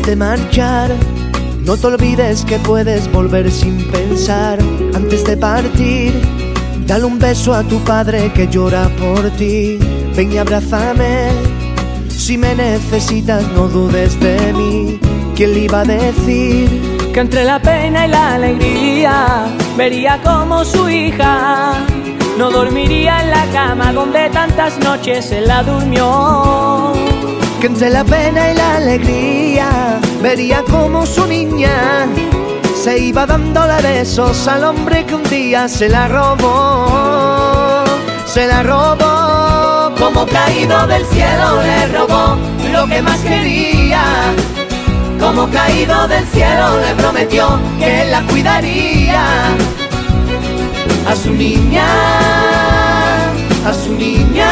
de marchar, no te olvides que puedes volver sin pensar. Antes de partir, dale un beso a tu padre que llora por ti. Ven y abrázame, si me necesitas no dudes de mí. ¿Quién le iba a decir que entre la pena y la alegría vería como su hija no dormiría en la cama donde tantas noches él la durmió? Que entre la pena y la alegría vería como su niña se iba dándole besos al hombre que un día se la robó. Se la robó, como caído del cielo le robó lo que más quería. Como caído del cielo le prometió que él la cuidaría. A su niña, a su niña.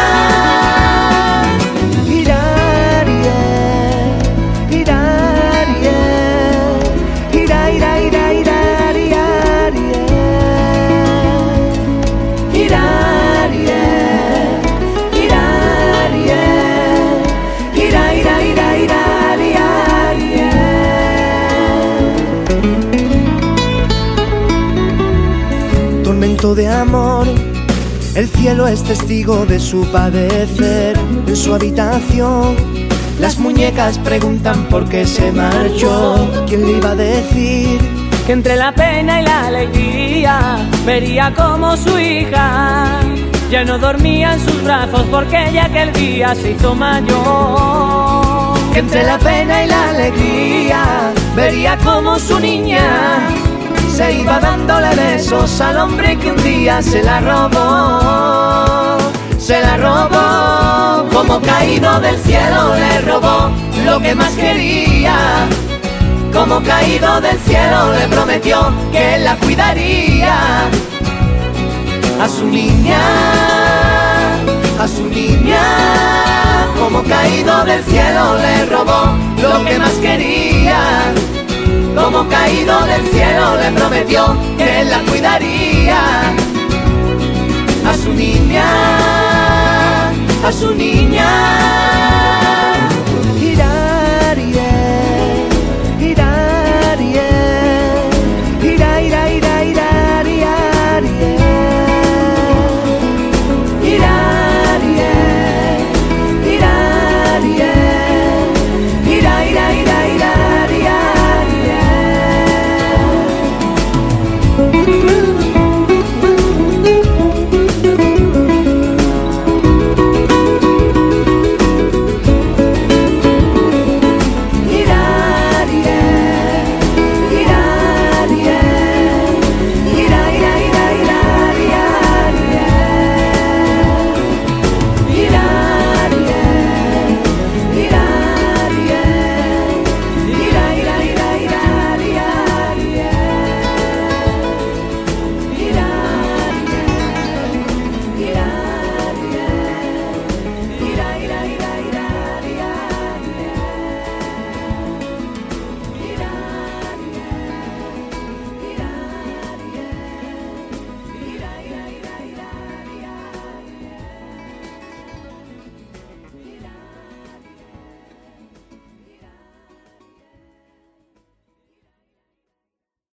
Tormento de amor, el cielo es testigo de su padecer. En su habitación, las muñecas preguntan por qué se marchó. ¿Quién le iba a decir que entre la pena y la alegría vería como su hija ya no dormía en sus brazos porque ella aquel día se hizo mayor? Que entre la pena y la alegría vería como su niña se iba dándole besos al hombre que un día se la robó. Se la robó, como caído del cielo le robó lo que más quería. Como caído del cielo le prometió que él la cuidaría. A su niña, a su niña. Como caído del cielo le robó lo que más quería. Como caído del cielo le prometió que él la cuidaría. A su niña, a su niña.